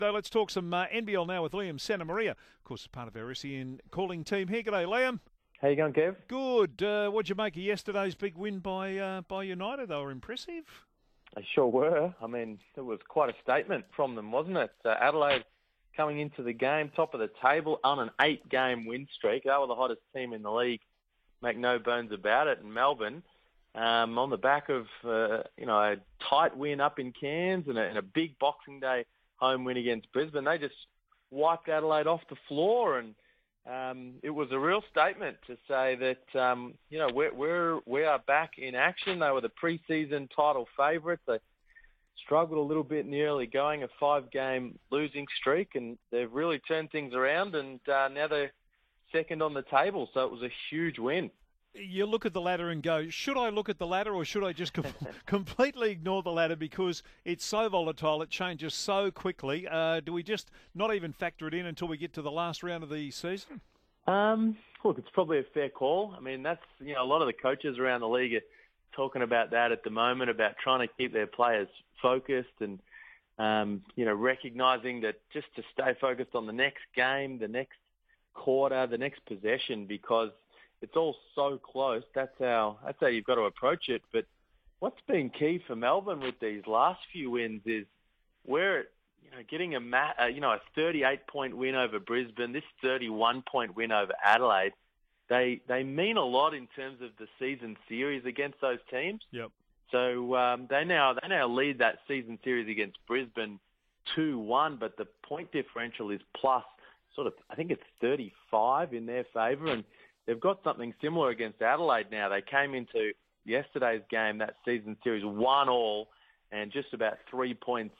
though. Let's talk some NBL now with Liam Santamaria. Of course, part of our SEN calling team here. G'day, Liam. How you going, Kev? Good. What'd you make of yesterday's big win by United? They were impressive. They sure were. I mean, it was quite a statement from them, wasn't it? Adelaide coming into the game, top of the table, on an 8-game win streak. They were the hottest team in the league, make no bones about it. And Melbourne, on the back of a tight win up in Cairns and a big Boxing Day home win against Brisbane, they just wiped Adelaide off the floor. And it was a real statement to say that we are back in action. They were the pre-season title favourites. They struggled a little bit in the early going, a 5-game losing streak, and they've really turned things around, and now they're second on the table, so it was a huge win. You look at the ladder and go, should I look at the ladder or should I just completely ignore the ladder because it's so volatile, it changes so quickly? Do we just not even factor it in until we get to the last round of the season? Look, it's probably a fair call. I mean, that's, a lot of the coaches around the league are talking about that at the moment, about trying to keep their players focused and, recognising that just to stay focused on the next game, the next quarter, the next possession, because it's all so close. That's how you've got to approach it. But what's been key for Melbourne with these last few wins is we're getting a 38-point win over Brisbane, this 31-point win over Adelaide. They mean a lot in terms of the season series against those teams. Yep. So they now lead that season series against Brisbane 2-1, but the point differential is plus I think it's 35 in their favour, and they've got something similar against Adelaide now. They came into yesterday's game, that season series, 1-1 and just about 3 points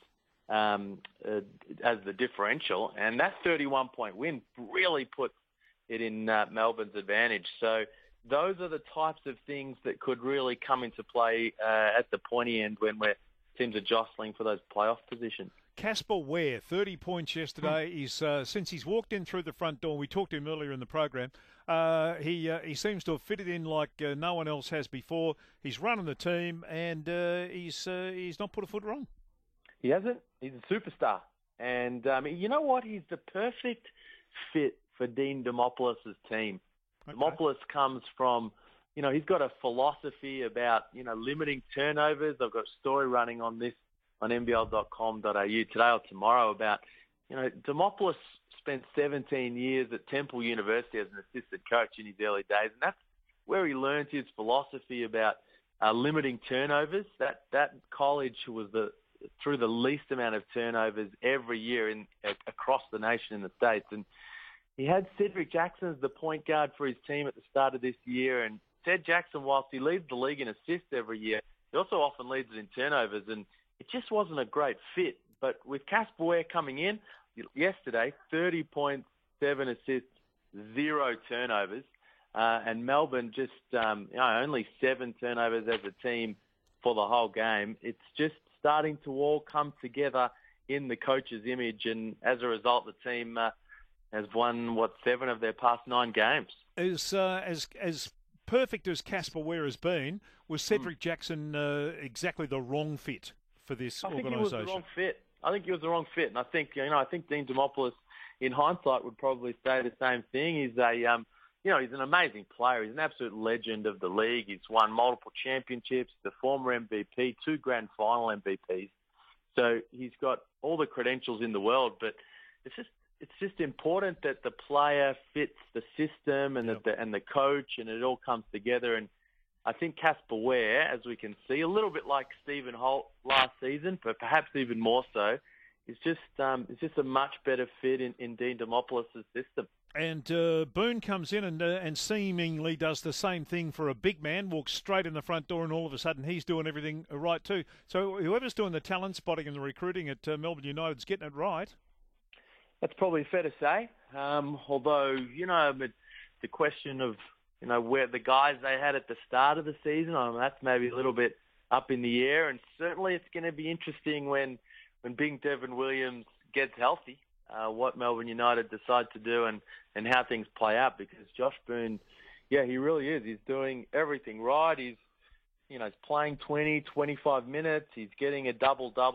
as the differential. And that 31-point win really puts it in Melbourne's advantage. So those are the types of things that could really come into play at the pointy end when teams are jostling for those playoff positions. Casper Ware, 30 points yesterday. He's since he's walked in through the front door, we talked to him earlier in the program, he seems to have fitted in like no one else has before. He's running the team, and he's not put a foot wrong. He hasn't. He's a superstar. And you know what? He's the perfect fit for Dean Demopoulos' team. Okay. Demopoulos comes from, he's got a philosophy about, limiting turnovers. I've got a story running on this on nbl.com.au today or tomorrow about, Demopoulos spent 17 years at Temple University as an assistant coach in his early days, and that's where he learned his philosophy about limiting turnovers. That college was through the least amount of turnovers every year across the nation in the States. And he had Cedric Jackson as the point guard for his team at the start of this year, and Ced Jackson, whilst he leads the league in assists every year, he also often leads it in turnovers, and it just wasn't a great fit. But with Casper Ware coming in yesterday, 30 points, 7 assists, 0 turnovers, and Melbourne just only 7 turnovers as a team for the whole game. It's just starting to all come together in the coach's image, and as a result, the team has won 7 of their past 9 games. As perfect as Casper Ware has been, was Cedric Jackson exactly the wrong fit for this organisation? I think he was the wrong fit. And I think Dean Demopoulos, in hindsight, would probably say the same thing. He's he's an amazing player. He's an absolute legend of the league. He's won multiple championships, the former MVP, 2 grand final MVPs. So he's got all the credentials in the world, but it's just important that the player fits the system and and the coach, and it all comes together. And I think Casper Ware, as we can see, a little bit like Stephen Holt last season, but perhaps even more so, is just a much better fit in Dean Demopoulos' system. And Boone comes in and seemingly does the same thing for a big man, walks straight in the front door, and all of a sudden he's doing everything right too. So whoever's doing the talent spotting and the recruiting at Melbourne United's getting it right. That's probably fair to say. Although, the question of, where the guys they had at the start of the season, that's maybe a little bit up in the air. And certainly it's going to be interesting when Big Devin Williams gets healthy, what Melbourne United decide to do and how things play out, because Josh Boone, he really is. He's doing everything right. He's playing 20, 25 minutes. He's getting a double-double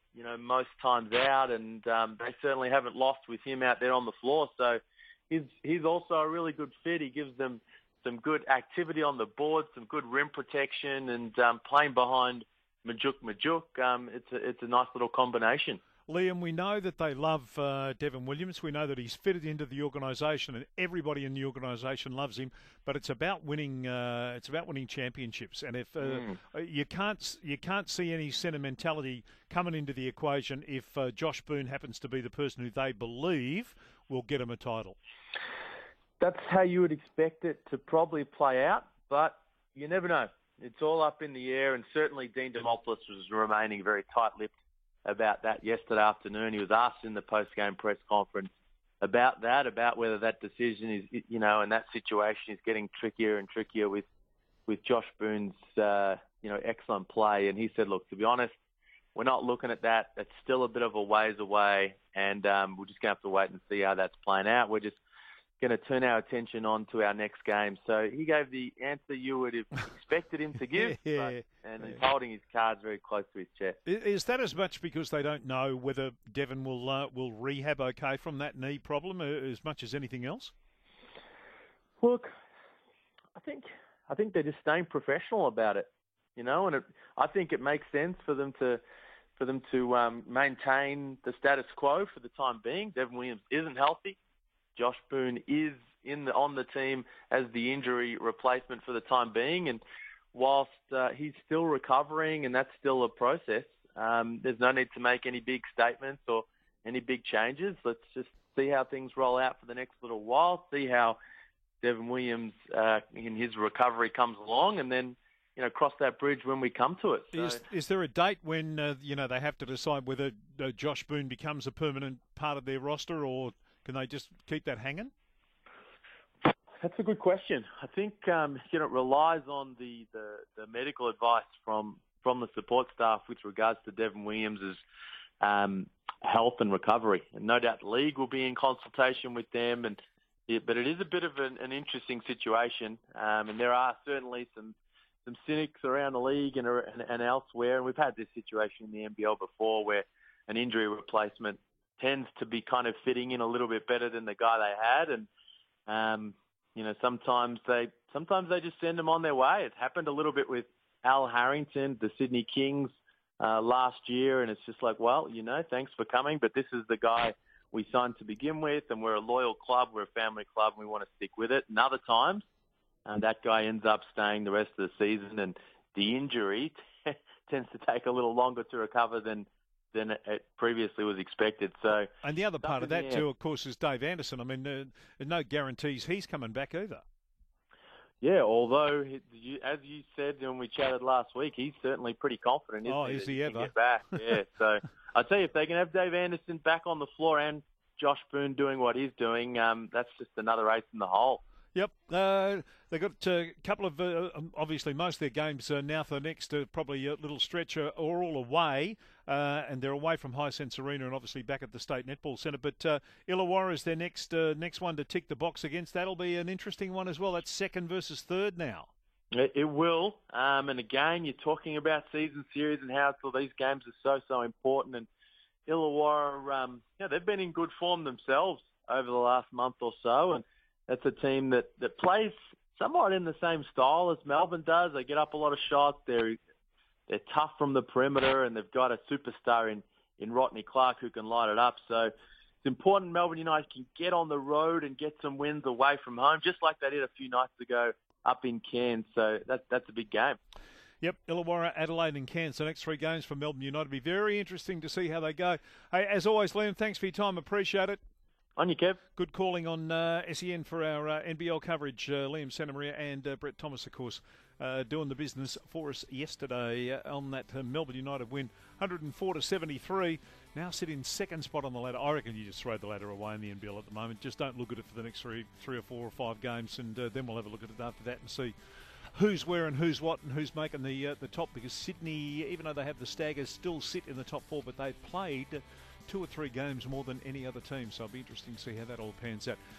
most times out, and they certainly haven't lost with him out there on the floor. So he's also a really good fit. He gives them some good activity on the board, some good rim protection, and playing behind Majuk. It's a nice little combination. Liam, we know that they love Devin Williams. We know that he's fitted into the organisation, and everybody in the organisation loves him. But it's about winning. It's about winning championships. And if you can't see any sentimentality coming into the equation if Josh Boone happens to be the person who they believe will get him a title. That's how you would expect it to probably play out, but you never know. It's all up in the air, and certainly Dean Demopoulos was remaining very tight-lipped about that yesterday afternoon. He was asked in the post-game press conference about whether that decision is, and that situation is getting trickier and trickier with Josh Boone's, excellent play. And he said, look, to be honest, we're not looking at that. It's still a bit of a ways away, and we're just going to have to wait and see how that's playing out. We're just going to turn our attention on to our next game. So he gave the answer you would have expected him to give, and he's holding his cards very close to his chest. Is that as much because they don't know whether Devin will rehab okay from that knee problem as much as anything else? Look, I think they're just staying professional about it, and I think it makes sense for them to maintain the status quo for the time being. Devin Williams isn't healthy. Josh Boone is on the team as the injury replacement for the time being, and whilst he's still recovering and that's still a process, there's no need to make any big statements or any big changes. Let's just see how things roll out for the next little while, see how Devin Williams in his recovery comes along, and then cross that bridge when we come to it. So, is there a date when they have to decide whether Josh Boone becomes a permanent part of their roster, or can they just keep that hanging? That's a good question. I think it relies on the medical advice from the support staff with regards to Devin Williams' health and recovery. And no doubt the league will be in consultation with them. But it is a bit of an interesting situation. And there are certainly some cynics around the league and elsewhere. And we've had this situation in the NBL before where an injury replacement tends to be kind of fitting in a little bit better than the guy they had, and sometimes they just send them on their way. It happened a little bit with Al Harrington, the Sydney Kings, last year, and it's just like, well, thanks for coming, but this is the guy we signed to begin with, and we're a loyal club, we're a family club, and we want to stick with it. And other times, that guy ends up staying the rest of the season, and the injury tends to take a little longer to recover than it previously was expected. So, and the other part of that too, of course, is Dave Anderson. I mean, there's no guarantees he's coming back either. Yeah, although, as you said when we chatted last week, he's certainly pretty confident. Is he ever? Get back. Yeah, so I'd say if they can have Dave Anderson back on the floor and Josh Boone doing what he's doing, that's just another ace in the hole. Yep. They've got a couple of, obviously, most of their games now for the next probably a little stretch are all away, and they're away from Hisense Arena and obviously back at the State Netball Centre. But Illawarra is their next one to tick the box against. That'll be an interesting one as well. That's second versus third now. It will. And again, you're talking about season series and how these games are so important. And Illawarra, they've been in good form themselves over the last month or so, and that's a team that plays somewhat in the same style as Melbourne does. They get up a lot of shots. They're tough from the perimeter, and they've got a superstar in Rodney Clark who can light it up. So it's important Melbourne United can get on the road and get some wins away from home, just like they did a few nights ago up in Cairns. So that's a big game. Yep, Illawarra, Adelaide and Cairns. The next three games for Melbourne United. It'll be very interesting to see how they go. Hey, as always, Liam, thanks for your time. Appreciate it. On you, Kev. Good calling on SEN for our NBL coverage. Liam Santamaria and Brett Thomas, of course, doing the business for us yesterday on that Melbourne United win, 104-73. Now sit in second spot on the ladder. I reckon you just throw the ladder away in the NBL at the moment. Just don't look at it for the next three or four or five games, and then we'll have a look at it after that and see who's where and who's what and who's making the top, because Sydney, even though they have the Staggers, still sit in the top four, but they've played 2 or 3 games more than any other team, so it'll be interesting to see how that all pans out.